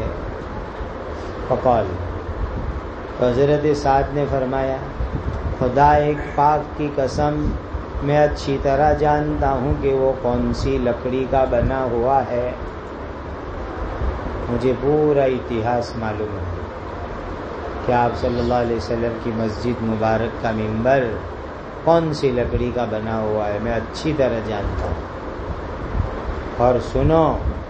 فقال، تو حضرت سعد نے فرمایا خدا ایک پاک کی قسم میں اچھی طرح جانتا ہوں کہ وہ کون سی لکڑی کا بنا ہوا ہے، مجھے پورا اتہاس معلوم ہے کہ آپ صلی اللہ علیہ وسلم کی مسجد مبارک کا منبر کون سی لکڑی کا بنا ہوا ہے میں اچھی طرح جانتا ہوں۔ اور سنو،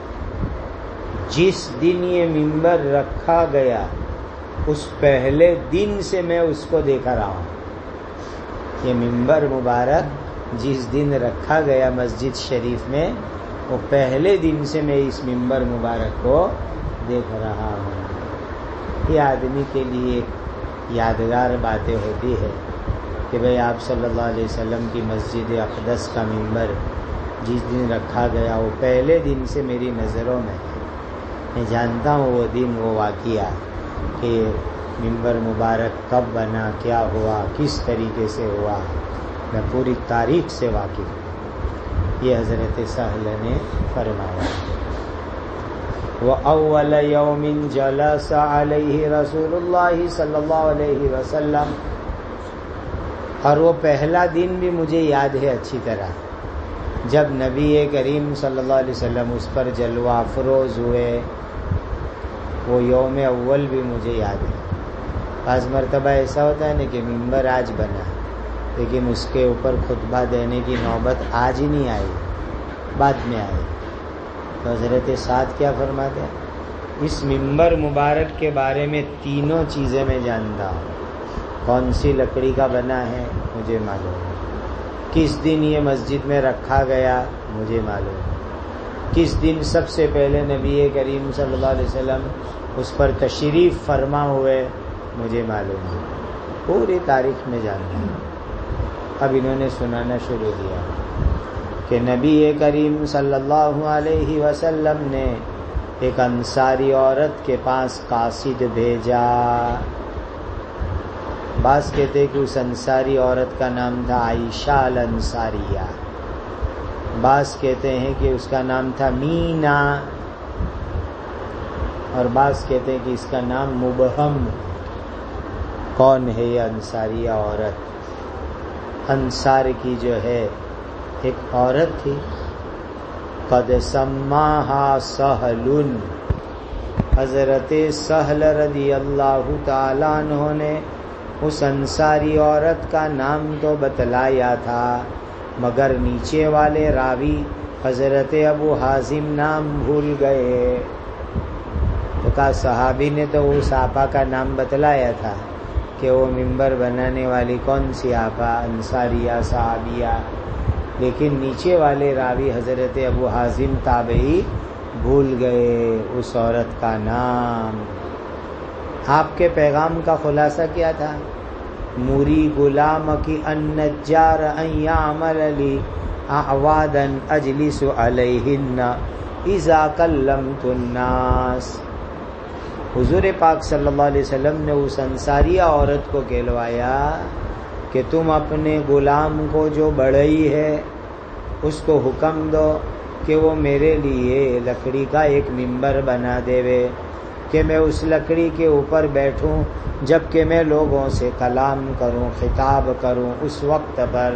جس دن یہ منبر رکھا گیا اس پہلے دن سے میں اس کو دیکھا رہا ہوں۔ یہ منبر مبارک جس دن رکھا گیا مسجد شریف میں، وہ پہلے دن سے میں اس منبر مبارک کو دیکھ رہا ہوں۔ یہ آدمی کے لیے ایک یادگار باتیں ہوتی ہے کہ بھئی آپ صلی اللہ علیہ وسلم کی مسجد اقدس کا منبر جس دن رکھا گیا وہ پہلے دن سے میری نظروں میں ہے. میں جانتا ہوں وہ دن، وہ واقعہ کہ ممبر مبارک کب بنا، کیا ہوا، کس طریقے سے ہوا، میں پوری تاریخ سے واقف ہوں. یہ حضرت سہل نے فرمایا. وَأَوَّلَ يَوْمٍ جَلَسَ عَلَيْهِ رسول اللہ صلی اللہ علیہ وسلم، اور وہ پہلا دن بھی مجھے یاد ہے اچھی طرح، جب نبی کریم صلی اللہ علیہ وسلم اس پر جلوہ افروز ہوئے. وہ یوم اول بھی مجھے یاد ہے. بعض مرتبہ ایسا ہوتا ہے نا کہ ممبر آج بنا لیکن اس کے اوپر خطبہ دینے کی نوبت آج ہی نہیں آئی، بعد میں آئی. تو حضرت سعد کیا فرماتے ہیں، اس ممبر مبارک کے بارے میں تینوں چیزیں میں جانتا ہوں. کون سی لکڑی کا بنا ہے مجھے معلوم ہے، کس دن یہ مسجد میں رکھا گیا مجھے معلوم ہے، کس دن سب سے پہلے نبی کریم صلی اللہ علیہ وسلم اس پر تشریف فرما ہوئے مجھے معلوم ہے. پوری تاریخ میں جانتا ہوں. اب انہوں نے سنانا شروع کیا کہ نبی کریم صلی اللہ علیہ وسلم نے ایک انصاری عورت کے پاس قاصد بھیجا. بعض کہتے کہ اس انصاری عورت کا نام تھا عائشہ الانصاریہ، بعض کہتے ہیں کہ اس کا نام تھا مینا، اور بعض کہتے ہیں کہ اس کا نام مبہم. کون ہے یہ انصاریہ عورت؟ انصار کی جو ہے ایک عورت تھی، قد سماہا سہل، حضرت سہل رضی اللہ تعالیٰ عنہ نے اس انصاری عورت کا نام تو بتلایا تھا، مگر نیچے والے راوی حضرت ابو حازم نام بھول گئے. تو کہا صحابی نے تو اس آپا کا نام بتلایا تھا کہ وہ ممبر بنانے والی کون سی آپا، انصاریہ صحابیہ، لیکن نیچے والے راوی حضرت ابو حازم تابعی بھول گئے اس عورت کا نام. آپ کے پیغام کا خلاصہ کیا تھا؟ موری غلام کی ان نجار ان یعمل لی اعوادا اجلس علیہن اذا کلمت الناس. حضور پاک صلی اللہ علیہ وسلم نے اس انصاریہ عورت کو کہلوایا کہ تم اپنے غلام کو جو بڑھئی ہے اس کو حکم دو کہ وہ میرے لیے لکڑی کا ایک ممبر بنا دے کہ میں اس لکڑی کے اوپر بیٹھوں جب کہ میں لوگوں سے کلام کروں، خطاب کروں اس وقت پر.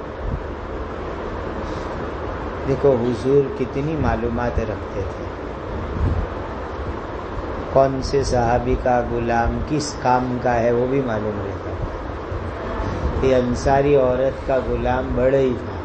دیکھو حضور کتنی معلومات رکھتے تھے، کون سے صحابی کا غلام کس کام کا ہے وہ بھی معلوم رہتا تھا. یہ انصاری عورت کا غلام بڑا ہی تھا،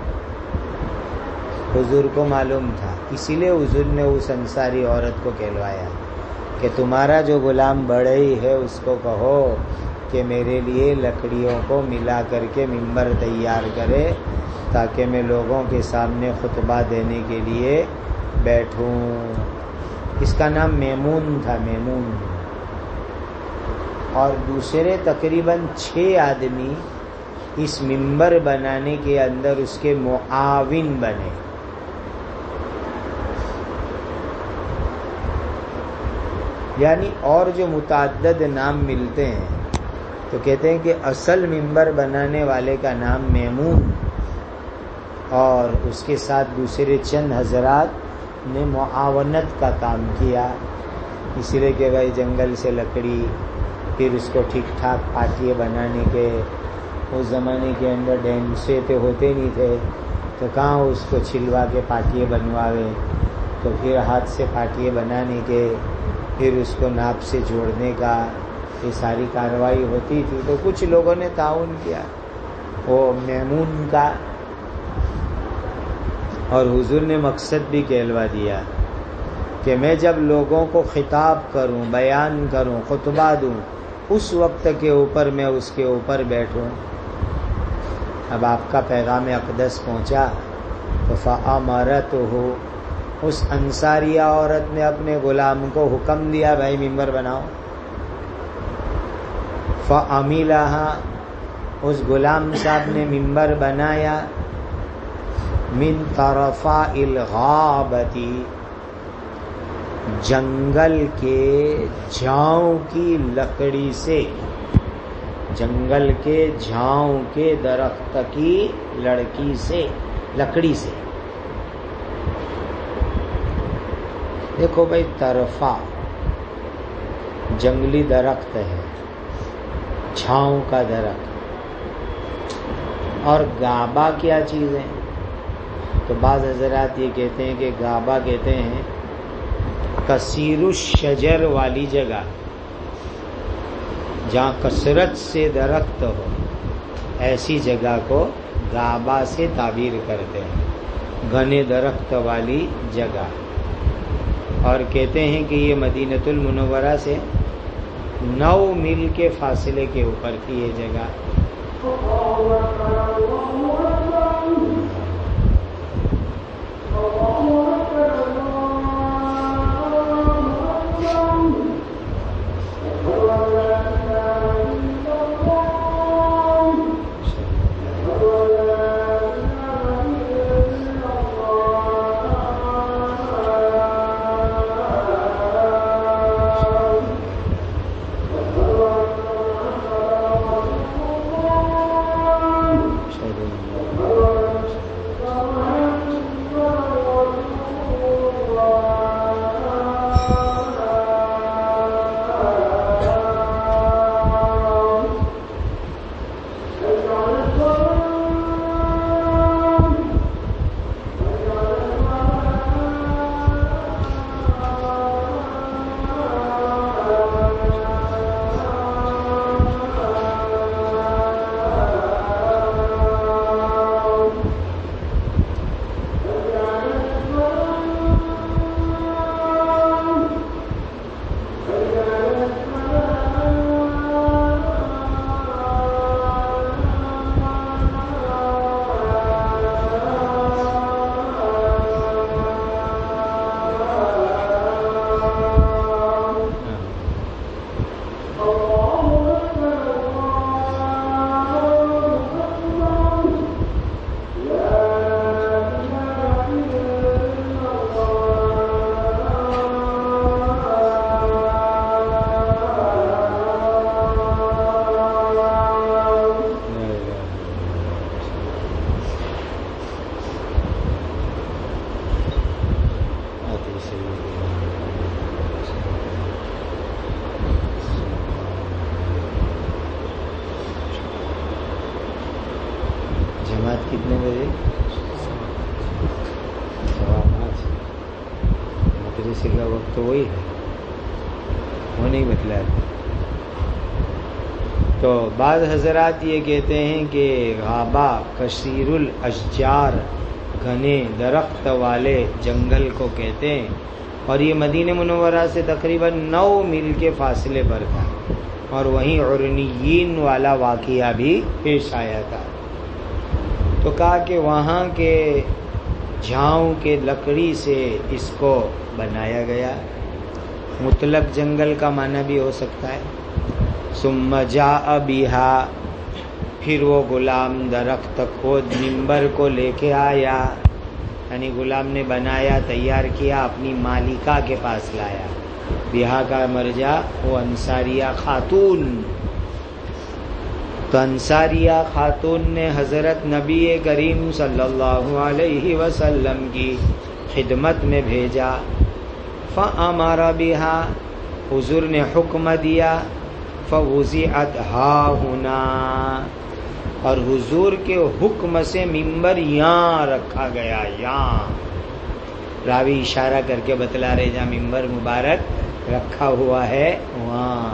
حضور کو معلوم تھا، اسی لیے حضور نے اس انصاری عورت کو کہلوایا کہ تمہارا جو غلام بڑھئی ہے اس کو کہو کہ میرے لیے لکڑیوں کو ملا کر کے ممبر تیار کرے تاکہ میں لوگوں کے سامنے خطبہ دینے کے لیے بیٹھوں. اس کا نام میمون تھا، میمون. اور دوسرے تقریباً چھ آدمی اس ممبر بنانے کے اندر اس کے معاون بنے. یعنی اور جو متعدد نام ملتے ہیں تو کہتے ہیں کہ اصل ممبر بنانے والے کا نام میمون، اور اس کے ساتھ دوسرے چند حضرات نے معاونت کا کام کیا. اس لیے کہ بھائی جنگل سے لکڑی، پھر اس کو ٹھیک ٹھاک پاٹیے بنانے کے، اس زمانے کے اندر ڈینسے تو ہوتے نہیں تھے تو کہاں اس کو چھلوا کے پاٹیے بنواوے، تو پھر ہاتھ سے پاٹیے بنانے کے، پھر اس کو ناپ سے جوڑنے کا، یہ ساری کارروائی ہوتی تھی. تو کچھ لوگوں نے تعاون کیا وہ میمون کا، اور حضور نے مقصد بھی کہلوا دیا کہ میں جب لوگوں کو خطاب کروں، بیان کروں، خطبہ دوں، اس وقت کے اوپر میں اس کے اوپر بیٹھوں. اب آپ کا پیغام اقدس پہنچا تو فَأَمَرَتْهُ، اس انصاریہ عورت نے اپنے غلام کو حکم دیا بھائی ممبر بناؤ. فَعَمِلَهَا، اس غلام صاحب نے ممبر بنایا. من طرفا الغابتی، جنگل کے جھاؤں کی لکڑی سے، جنگل کے جھاؤں کے درخت کی لڑکی سے، لکڑی سے. دیکھو بھائی، طرفہ جنگلی درخت ہے، چھاؤں کا درخت. اور گابا کیا چیز ہے؟ تو بعض حضرات یہ کہتے ہیں کہ گابا کہتے ہیں کثیر الشجر والی جگہ، جہاں کثرت سے درخت ہو، ایسی جگہ کو گابا سے تعبیر کرتے ہیں، گھنے درخت والی جگہ. اور کہتے ہیں کہ یہ مدینۃ المنورہ سے نو میل کے فاصلے کے اوپر تھی یہ جگہ. کتنے بجے؟ سوا پانچ. مدرسے کا وقت تو وہی ہے، وہ نہیں بتلا. تو بعض حضرات یہ کہتے ہیں کہ غابہ کثیر الاشجار، گھنے درخت والے جنگل کو کہتے ہیں، اور یہ مدینہ منورہ سے تقریباً نو میل کے فاصلے پر تھا. اور وہیں عرنیین والا واقعہ بھی پیش آیا تھا. تو کہا کہ وہاں کے جھاؤں کے لکڑی سے اس کو بنایا گیا. مطلق جنگل کا معنی بھی ہو سکتا ہے. ثم جاء بها، پھر وہ غلام درخت خود منبر کو لے کے آیا، یعنی غلام نے بنایا، تیار کیا، اپنی مالکہ کے پاس لایا. بہا کا مرجع وہ انصاریہ خاتون. تو انصاریہ خاتون نے حضرت نبی کریم صلی اللہ علیہ وسلم کی خدمت میں بھیجا. فامر بها، حضور نے حکم دیا. فوضعت ہا ہنا، اور حضور کے حکم سے منبر یہاں رکھا گیا. یہاں راوی اشارہ کر کے بتلا رہے جہاں منبر مبارک رکھا ہوا ہے وہاں.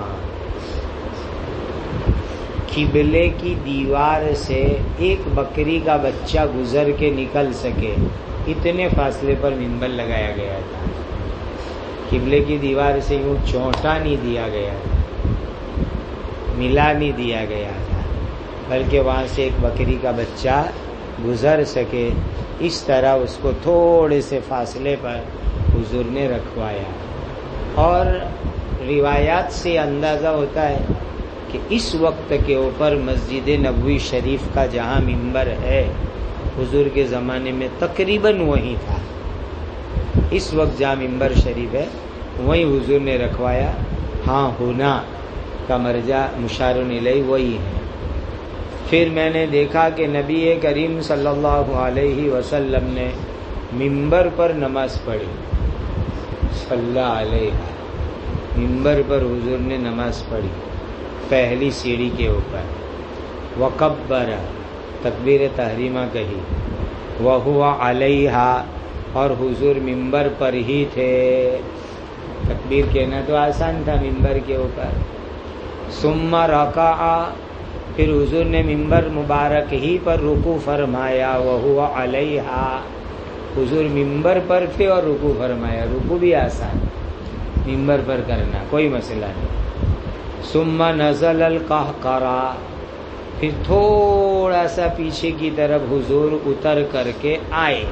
قبلے کی دیوار سے ایک بکری کا بچہ گزر کے نکل سکے اتنے فاصلے پر منبر لگایا گیا تھا. قبلے کی دیوار سے یوں چونٹا نہیں دیا گیا تھا، ملا نہیں دیا گیا تھا، بلکہ وہاں سے ایک بکری کا بچہ گزر سکے اس طرح اس کو تھوڑے سے فاصلے پر حضور نے رکھوایا. اور روایات سے اندازہ ہوتا ہے کہ اس وقت کے اوپر مسجد نبوی شریف کا جہاں منبر ہے حضور کے زمانے میں تقریباً وہی تھا. اس وقت جہاں ممبر شریف ہے وہیں حضور نے رکھوایا. ہاں ہونا کا مرجع مشار الیہ وہی ہے. پھر میں نے دیکھا کہ نبی کریم صلی اللہ علیہ وسلم نے ممبر پر نماز پڑھی. صلی اللہ علیہ ممبر پر حضور نے نماز پڑھی پہلی سیڑھی کے اوپر. وکبر تکبیر تحریمہ کہی. وہو علیہا اور حضور ممبر پر ہی تھے. تکبیر کہنا تو آسان تھا ممبر کے اوپر. ثم رکع پھر حضور نے ممبر مبارک ہی پر رکوع فرمایا. وہو علیہا حضور ممبر پر تھے اور رکوع فرمایا. رکوع بھی آسان ممبر پر کرنا کوئی مسئلہ نہیں. ثم نزل القہقرہ پھر تھوڑا سا پیچھے کی طرف حضور اتر کر کے آئے.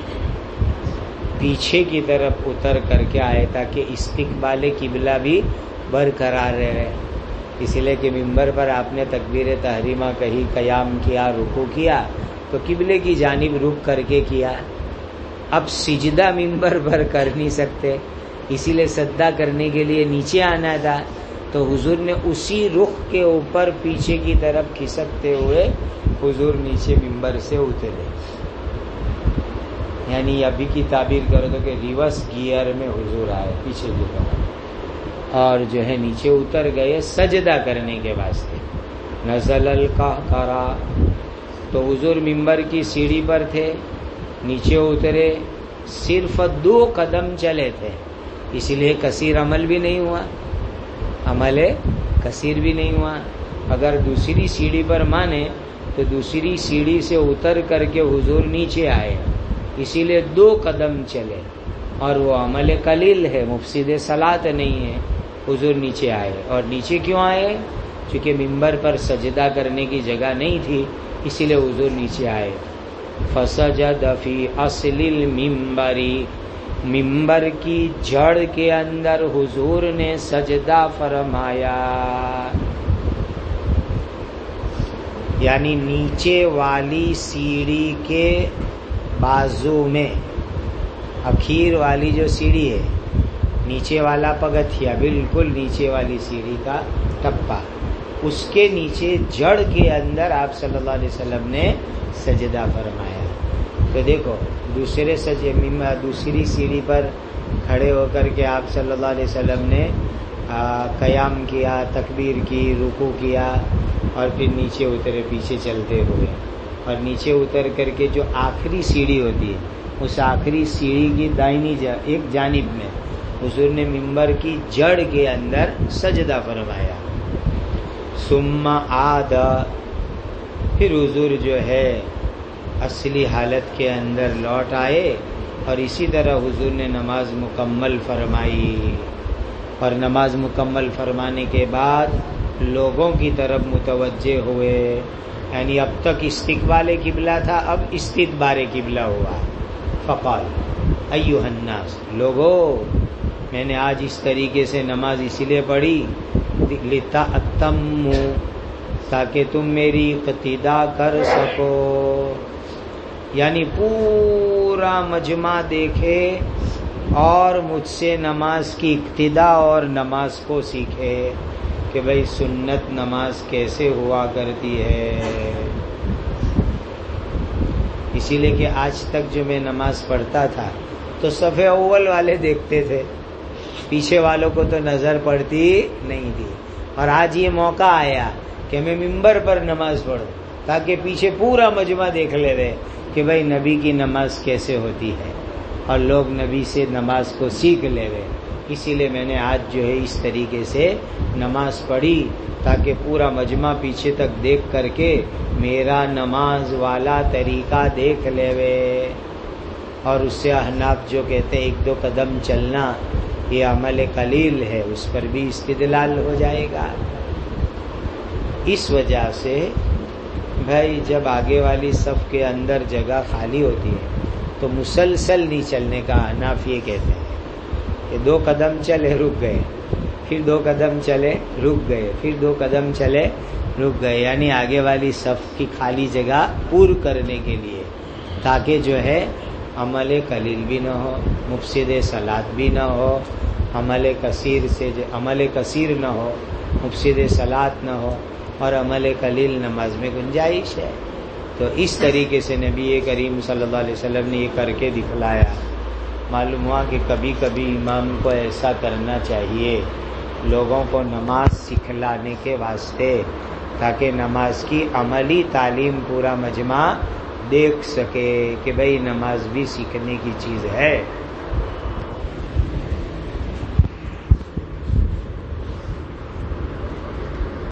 پیچھے کی طرف اتر کر کے آئے تاکہ استقبال قبلہ بھی برقرار رہے. اس لیے کہ ممبر پر آپ نے تکبیر تحریمہ کہی، قیام کیا، رکوع کیا تو قبلے کی جانب رک کر کے کیا. اب سجدہ ممبر پر کر نہیں سکتے، اسی لیے سجدہ کرنے کے لیے نیچے آنا تھا. تو حضور نے اسی رخ کے اوپر پیچھے کی طرف کھسکتے ہوئے حضور نیچے ممبر سے اترے. یعنی ابھی کی تعبیر کرو تو کہ ریورس گیئر میں حضور آئے پیچھے کی طرف اور جو ہے نیچے اتر گئے سجدہ کرنے کے واسطے. نزل القہقرہ تو حضور ممبر کی سیڑھی پر تھے، نیچے اترے، صرف دو قدم چلے تھے. اس لیے کثیر عمل بھی نہیں ہوا، عمل کثیر بھی نہیں ہوا. اگر دوسری سیڑھی پر مانے تو دوسری سیڑھی سے اتر کر کے حضور نیچے آئے، اسی لیے دو قدم چلے اور وہ عمل قلیل ہے، مفسد صلاۃ نہیں ہے. حضور نیچے آئے. اور نیچے کیوں آئے؟ چونکہ ممبر پر سجدہ کرنے کی جگہ نہیں تھی، اسی لیے حضور نیچے آئے. فسجد فی اصل المنبر ممبر کی جڑ کے اندر حضور نے سجدہ فرمایا. یعنی نیچے والی سیڑھی کے بازو میں، اخیر والی جو سیڑھی ہے، نیچے والا پگتھیا بالکل نیچے والی سیڑھی کا ٹپا، اس کے نیچے جڑ کے اندر آپ صلی اللہ علیہ وسلم نے سجدہ فرمایا. تو دیکھو دوسرے سجے دوسری سیڑھی پر کھڑے ہو کر کے آپ صلی اللہ علیہ وسلم نے قیام کیا، تکبیر کی، رکوع کیا اور پھر نیچے اترے پیچھے چلتے ہوئے. اور نیچے اتر کر کے جو آخری سیڑھی ہوتی ہے اس آخری سیڑھی کی دائنی ایک جانب میں حضور نے ممبر کی جڑ کے اندر سجدہ فرمایا. ثم عاد پھر حضور جو ہے اصلی حالت کے اندر لوٹ آئے اور اسی طرح حضور نے نماز مکمل فرمائی. اور نماز مکمل فرمانے کے بعد لوگوں کی طرف متوجہ ہوئے. یعنی اب تک استقبال قبلہ تھا، اب استدبار قبلہ ہوا. فقال ایھا الناس لوگو، میں نے آج اس طریقے سے نماز اس لیے پڑھی لتأتموا تاکہ تم میری اقتدا کر سکو. یعنی پورا مجمع دیکھے اور مجھ سے نماز کی اقتدا اور نماز کو سیکھے کہ بھئی سنت نماز کیسے ہوا کرتی ہے. اسی لیے کہ آج تک جو میں نماز پڑھتا تھا تو صف اول والے دیکھتے تھے، پیچھے والوں کو تو نظر پڑتی نہیں تھی. اور آج یہ موقع آیا کہ میں ممبر پر نماز پڑھوں تاکہ پیچھے پورا مجمع دیکھ لے رہے کہ بھئی نبی کی نماز کیسے ہوتی ہے اور لوگ نبی سے نماز کو سیکھ لے رہے. اسی لیے میں نے آج جو ہے اس طریقے سے نماز پڑھی تاکہ پورا مجمع پیچھے تک دیکھ کر کے میرا نماز والا طریقہ دیکھ لے وے. اور اس سے احناف جو کہتے ہیں ایک دو قدم چلنا یہ عمل قلیل ہے، اس پر بھی استدلال ہو جائے گا. اس وجہ سے بھائی جب آگے والی صف کے اندر جگہ خالی ہوتی ہے تو مسلسل نہیں چلنے کا احناف یہ کہتے ہیں کہ دو قدم چلے رک گئے، پھر دو قدم چلے رک گئے، پھر دو قدم چلے رک گئے. یعنی آگے والی صف کی خالی جگہ پور کرنے کے لیے تاکہ جو ہے عمل قلیل بھی نہ ہو، مفسد صلاۃ بھی نہ ہو، عمل کثیر سے جو عمل کثیر نہ ہو، مفسد صلاۃ نہ ہو، اور عمل قلیل نماز میں گنجائش ہے۔ تو اس طریقے سے نبی کریم صلی اللہ علیہ وسلم نے یہ کر کے دکھلایا۔ معلوم ہوا کہ کبھی کبھی امام کو ایسا کرنا چاہیے لوگوں کو نماز سکھلانے کے واسطے، تاکہ نماز کی عملی تعلیم پورا مجمع دیکھ سکے کہ بھئی نماز بھی سیکھنے کی چیز ہے۔